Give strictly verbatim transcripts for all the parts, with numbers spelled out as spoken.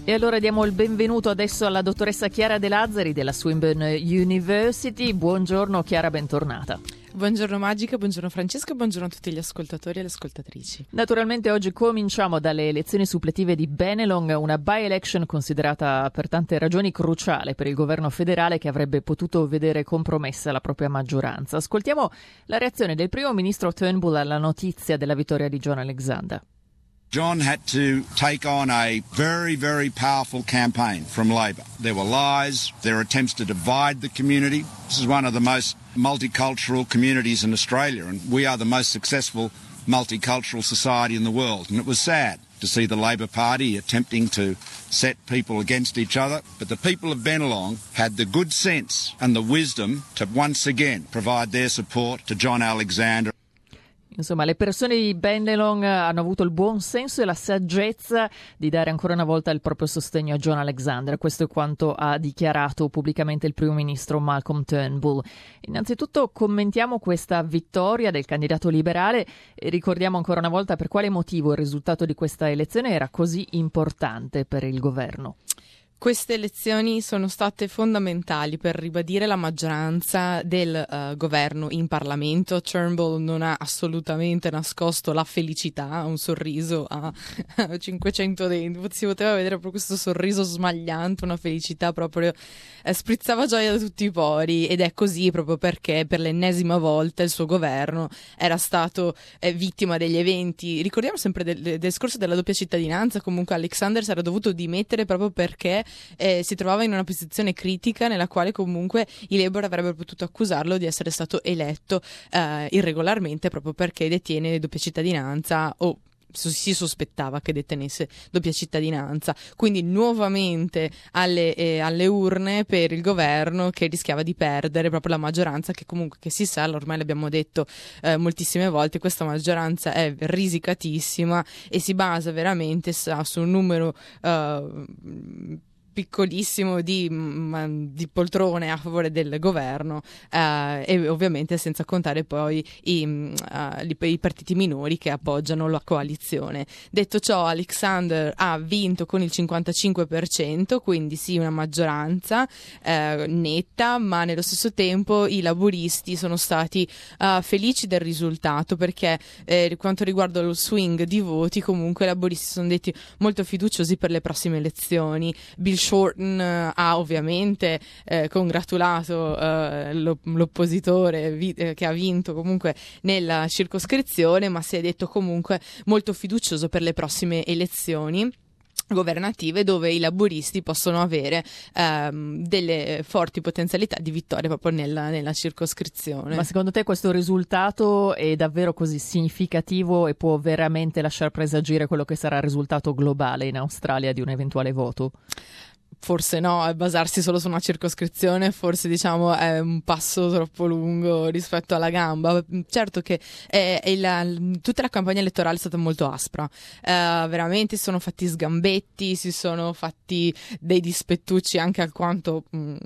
E allora diamo il benvenuto adesso alla dottoressa Chiara De Lazzari della Swinburne University. Buongiorno Chiara, bentornata. Buongiorno Magica, buongiorno Francesca e buongiorno a tutti gli ascoltatori e le ascoltatrici. Naturalmente oggi cominciamo dalle elezioni suppletive di Bennelong, una by-election considerata per tante ragioni cruciale per il governo federale che avrebbe potuto vedere compromessa la propria maggioranza. Ascoltiamo la reazione del primo ministro Turnbull alla notizia della vittoria di John Alexander. John had to take on a very, very powerful campaign from Labor. There were lies, there were attempts to divide the community. This is one of the most multicultural communities in Australia, and we are the most successful multicultural society in the world. And it was sad to see the Labor Party attempting to set people against each other. But the people of Bennelong had the good sense and the wisdom to once again provide their support to John Alexander. Insomma, le persone di Bennelong hanno avuto il buon senso e la saggezza di dare ancora una volta il proprio sostegno a John Alexander. Questo è quanto ha dichiarato pubblicamente il primo ministro Malcolm Turnbull. Innanzitutto commentiamo questa vittoria del candidato liberale e ricordiamo ancora una volta per quale motivo il risultato di questa elezione era così importante per il governo. Queste elezioni sono state fondamentali per ribadire la maggioranza del uh, governo in Parlamento. Turnbull non ha assolutamente nascosto la felicità, un sorriso a cinquecento denti, si poteva vedere proprio questo sorriso smagliante, una felicità proprio, eh, sprizzava gioia da tutti i pori, ed è così proprio perché per l'ennesima volta il suo governo era stato eh, vittima degli eventi. Ricordiamo sempre del, del discorso della doppia cittadinanza. Comunque Alexander si era dovuto dimettere proprio perché Eh, si trovava in una posizione critica nella quale comunque i Labour avrebbero potuto accusarlo di essere stato eletto eh, irregolarmente proprio perché detiene doppia cittadinanza o si sospettava che detenesse doppia cittadinanza. Quindi nuovamente alle, eh, alle urne per il governo che rischiava di perdere proprio la maggioranza, che comunque, che si sa, ormai l'abbiamo detto eh, moltissime volte, questa maggioranza è risicatissima e si basa veramente sa, su un numero uh, piccolissimo di, di poltrone a favore del governo eh, e ovviamente senza contare poi i, uh, i, i partiti minori che appoggiano la coalizione. Detto ciò, Alexander ha vinto con il cinquantacinque per cento, quindi sì, una maggioranza eh, netta, ma nello stesso tempo i laburisti sono stati uh, felici del risultato perché eh, per quanto riguarda lo swing di voti comunque i laburisti sono detti molto fiduciosi per le prossime elezioni. Bill Shorten uh, ha ovviamente eh, congratulato uh, l'opp- l'oppositore vi- eh, che ha vinto comunque nella circoscrizione, ma si è detto comunque molto fiducioso per le prossime elezioni governative dove i laburisti possono avere ehm, delle forti potenzialità di vittoria proprio nella, nella circoscrizione. Ma secondo te questo risultato è davvero così significativo e può veramente lasciar presagire quello che sarà il risultato globale in Australia di un eventuale voto? Forse no, basarsi solo su una circoscrizione forse diciamo è un passo troppo lungo rispetto alla gamba. Certo che è, è la, tutta la campagna elettorale è stata molto aspra, uh, veramente si sono fatti sgambetti, si sono fatti dei dispettucci anche alquanto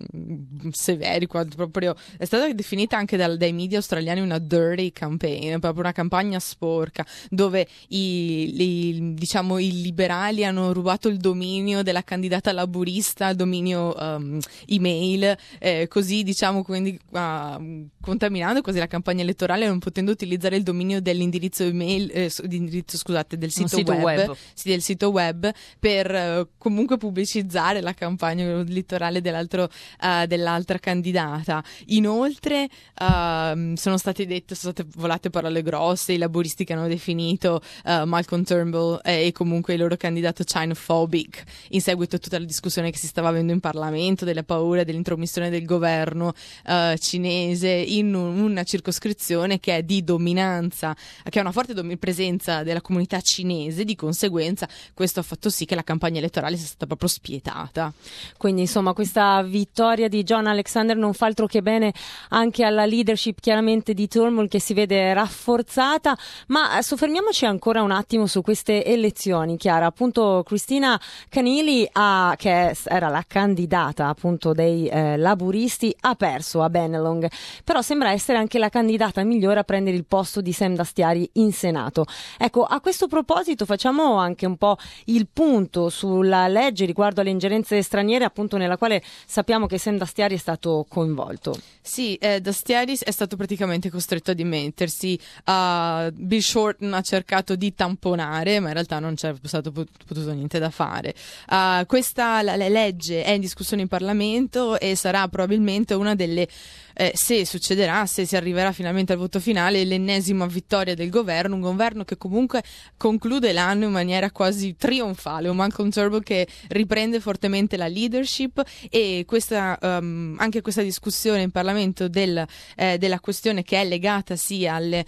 mh, severi, quanto proprio è stata definita anche dal, dai media australiani una dirty campaign, proprio una campagna sporca dove i, i, diciamo, i liberali hanno rubato il dominio della candidata laburista, dominio um, email, eh, così diciamo quindi uh, contaminando quasi la campagna elettorale, non potendo utilizzare il dominio dell'indirizzo email, eh, indirizzo, scusate, del sito, sito web, web. Sì, del sito web per uh, comunque pubblicizzare la campagna elettorale dell'altro, uh, dell'altra candidata. Inoltre uh, sono state dette, sono state volate parole grosse, i laburisti che hanno definito uh, Malcolm Turnbull eh, e comunque il loro candidato Chinophobic in seguito a tutta la discussione che si stava avendo in Parlamento delle paure dell'intromissione del governo uh, cinese in un, una circoscrizione che è di dominanza, che ha una forte dom- presenza della comunità cinese, di conseguenza questo ha fatto sì che la campagna elettorale sia stata proprio spietata. Quindi insomma questa vittoria di John Alexander non fa altro che bene anche alla leadership chiaramente di Turnbull, che si vede rafforzata. Ma soffermiamoci ancora un attimo su queste elezioni, Chiara. Appunto Christina Keneally ha, che è West era la candidata appunto dei eh, laburisti, ha perso a Bennelong, però sembra essere anche la candidata migliore a prendere il posto di Sam Dastyari in Senato. Ecco, a questo proposito facciamo anche un po' il punto sulla legge riguardo alle ingerenze straniere, appunto nella quale sappiamo che Sam Dastyari è stato coinvolto. Sì, eh, Dastyari è stato praticamente costretto a dimettersi. Uh, Bill Shorten ha cercato di tamponare, ma in realtà non c'è stato potuto niente da fare. Uh, questa la, la legge è in discussione in Parlamento e sarà probabilmente una delle, eh, se succederà, se si arriverà finalmente al voto finale, l'ennesima vittoria del governo, un governo che comunque conclude l'anno in maniera quasi trionfale, un Malcolm Turnbull che riprende fortemente la leadership, e questa, um, anche questa discussione in Parlamento del, eh, della questione che è legata sì alle,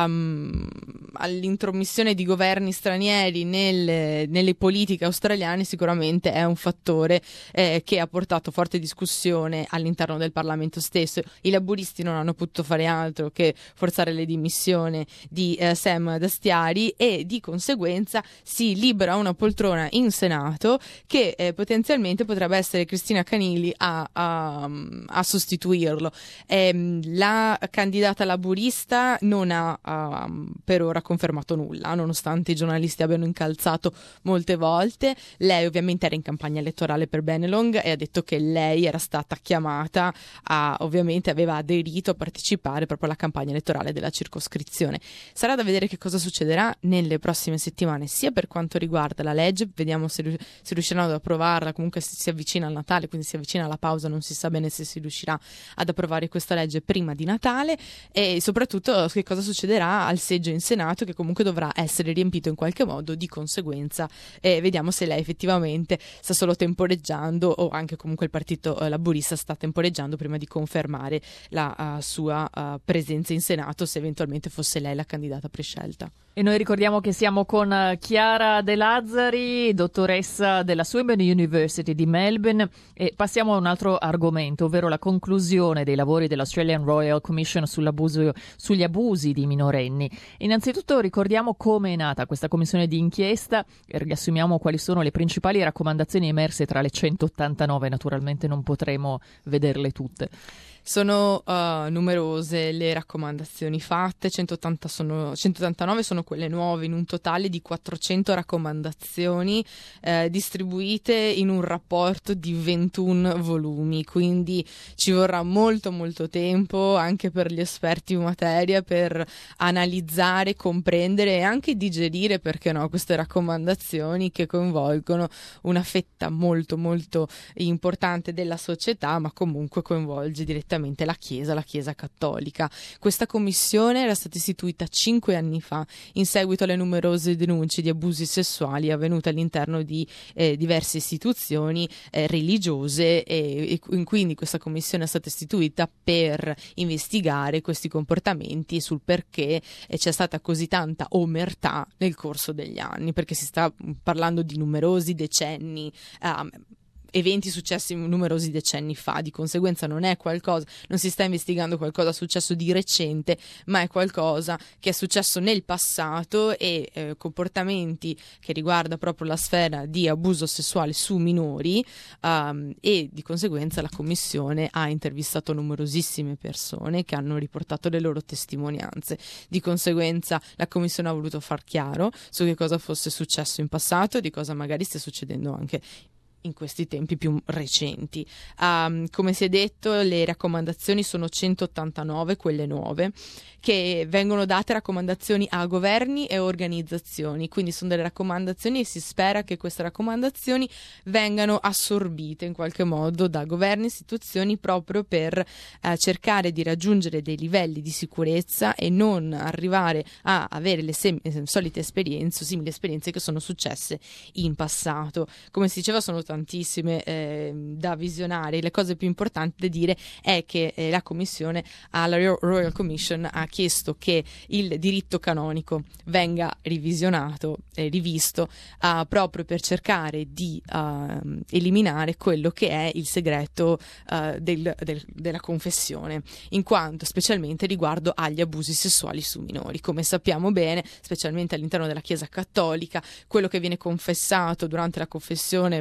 um, all'intromissione di governi stranieri nelle, nelle politiche australiane sicuramente è un fattore eh, che ha portato forte discussione all'interno del Parlamento stesso. I laburisti non hanno potuto fare altro che forzare le dimissioni di eh, Sam Dastyari, e di conseguenza si libera una poltrona in Senato che eh, potenzialmente potrebbe essere Cristina Canili a, a, a sostituirlo. Eh, la candidata laburista non ha uh, per ora confermato nulla, nonostante i giornalisti abbiano incalzato molte volte. Lei ovviamente era in campagna elettorale per Bennelong e ha detto che lei era stata chiamata a, ovviamente aveva aderito a partecipare proprio alla campagna elettorale della circoscrizione. Sarà da vedere che cosa succederà nelle prossime settimane, sia per quanto riguarda la legge, vediamo se, se riusciranno ad approvarla. Comunque si avvicina al Natale, quindi si avvicina alla pausa, non si sa bene se si riuscirà ad approvare questa legge prima di Natale, e soprattutto che cosa succederà al seggio in Senato, che comunque dovrà essere riempito in qualche modo. Di conseguenza eh, vediamo se lei effettivamente sta solo temporeggiando, o anche comunque il partito eh, laburista sta temporeggiando prima di confermare la uh, sua uh, presenza in Senato, se eventualmente fosse lei la candidata prescelta. E noi ricordiamo che siamo con Chiara De Lazzari, dottoressa della Swinburne University di Melbourne, e passiamo a un altro argomento, ovvero la conclusione dei lavori dell'Australian Royal Commission sull'abuso, sugli abusi di minorenni. Innanzitutto ricordiamo come è nata questa commissione di inchiesta e riassumiamo quali sono le principali raccomandazioni emerse tra le centottantanove, naturalmente non potremo vederle tutte. Sono uh, numerose le raccomandazioni fatte, centottanta sono, centottantanove sono quelle nuove, in un totale di quattrocento raccomandazioni eh, distribuite in un rapporto di ventuno volumi, quindi ci vorrà molto molto tempo anche per gli esperti in materia per analizzare, comprendere e anche digerire, perché no, queste raccomandazioni che coinvolgono una fetta molto molto importante della società, ma comunque coinvolge direttamente la Chiesa, la Chiesa cattolica. Questa commissione era stata istituita cinque anni fa in seguito alle numerose denunce di abusi sessuali avvenute all'interno di eh, diverse istituzioni eh, religiose, e, e quindi questa commissione è stata istituita per investigare questi comportamenti e sul perché eh, c'è stata così tanta omertà nel corso degli anni, perché si sta parlando di numerosi decenni, um, eventi successi numerosi decenni fa. Di conseguenza non è qualcosa, non si sta investigando qualcosa successo di recente, ma è qualcosa che è successo nel passato, e eh, comportamenti che riguarda proprio la sfera di abuso sessuale su minori, um, e di conseguenza la commissione ha intervistato numerosissime persone che hanno riportato le loro testimonianze. Di conseguenza la commissione ha voluto far chiaro su che cosa fosse successo in passato e di cosa magari stia succedendo anche in questi tempi più recenti. Um, come si è detto, le raccomandazioni sono centottantanove, quelle nuove, che vengono date raccomandazioni a governi e organizzazioni, quindi sono delle raccomandazioni e si spera che queste raccomandazioni vengano assorbite in qualche modo da governi e istituzioni, proprio per eh, cercare di raggiungere dei livelli di sicurezza e non arrivare a avere le sem- solite esperienze o simili esperienze che sono successe in passato. Come si diceva, sono tantissime eh, da visionare. Le cose più importanti da dire è che eh, la commissione, alla Royal Commission, ha chiesto che il diritto canonico venga revisionato e rivisto uh, proprio per cercare di uh, eliminare quello che è il segreto uh, del, del, della confessione, in quanto specialmente riguardo agli abusi sessuali su minori. Come sappiamo bene, specialmente all'interno della Chiesa cattolica, quello che viene confessato durante la confessione presso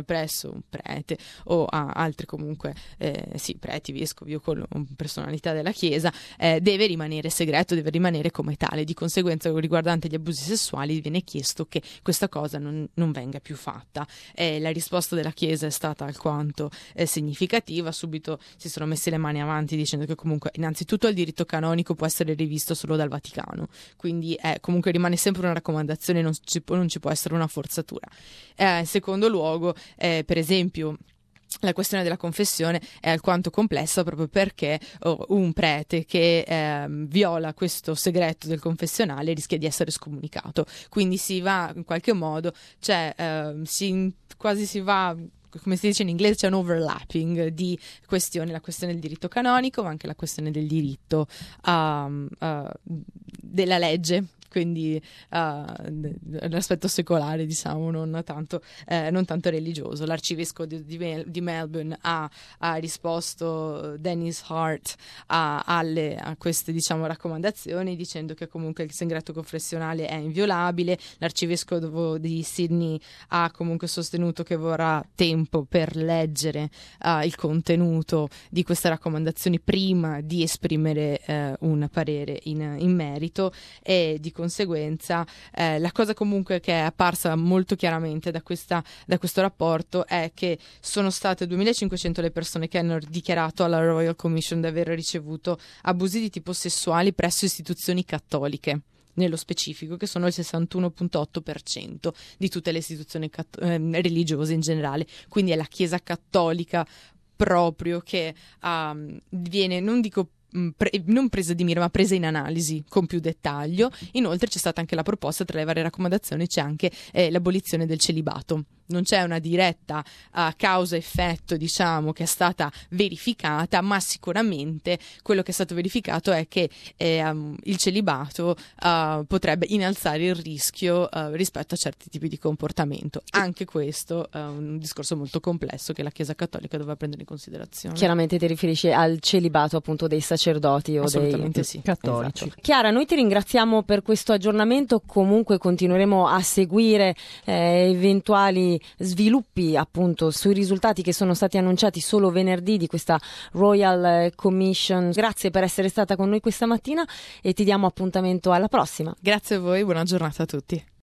spesso un prete o a altri comunque eh, sì, preti, vescovi o con personalità della Chiesa, eh, deve rimanere segreto, deve rimanere come tale. Di conseguenza, riguardante gli abusi sessuali, viene chiesto che questa cosa non, non venga più fatta. Eh, la risposta della Chiesa è stata alquanto eh, significativa. Subito si sono messi le mani avanti dicendo che comunque innanzitutto il diritto canonico può essere rivisto solo dal Vaticano, quindi eh, comunque rimane sempre una raccomandazione, non ci, non ci può essere una forzatura. Eh, in secondo luogo, eh, per esempio, la questione della confessione è alquanto complessa proprio perché oh, un prete che eh, viola questo segreto del confessionale rischia di essere scomunicato, quindi si va in qualche modo, cioè eh, si, quasi si va, come si dice in inglese, c'è un overlapping di questioni, la questione del diritto canonico ma anche la questione del diritto um, uh, della legge, quindi uh, l'aspetto secolare, diciamo, non tanto, eh, non tanto religioso. L'arcivescovo di, di, Mel- di Melbourne ha, ha risposto, Dennis Hart, a, alle, a queste, diciamo, raccomandazioni, dicendo che comunque il segreto confessionale è inviolabile. L'arcivescovo di Sydney ha comunque sostenuto che vorrà tempo per leggere uh, il contenuto di queste raccomandazioni prima di esprimere uh, un parere in, in merito, e di conseguenza eh, la cosa comunque che è apparsa molto chiaramente da, questa, da questo rapporto è che sono state duemilacinquecento le persone che hanno dichiarato alla Royal Commission di aver ricevuto abusi di tipo sessuali presso istituzioni cattoliche, nello specifico, che sono il sessantuno virgola otto per cento di tutte le istituzioni cat- eh, religiose in generale. Quindi è la Chiesa cattolica proprio che um, viene, non dico Pre- non presa di mira ma presa in analisi con più dettaglio. Inoltre c'è stata anche la proposta, tra le varie raccomandazioni c'è anche eh, l'abolizione del celibato. Non c'è una diretta uh, causa-effetto, diciamo, che è stata verificata, ma sicuramente quello che è stato verificato è che eh, um, il celibato uh, potrebbe innalzare il rischio uh, rispetto a certi tipi di comportamento. Anche questo è un discorso molto complesso che la Chiesa Cattolica doveva prendere in considerazione. Chiaramente ti riferisci al celibato appunto dei sacerdoti o assolutamente dei sì, cattolici. Esatto. Chiara, noi ti ringraziamo per questo aggiornamento, comunque continueremo a seguire eh, eventuali sviluppi appunto sui risultati che sono stati annunciati solo venerdì di questa Royal Commission. Grazie per essere stata con noi questa mattina e ti diamo appuntamento alla prossima. Grazie a voi, buona giornata a tutti.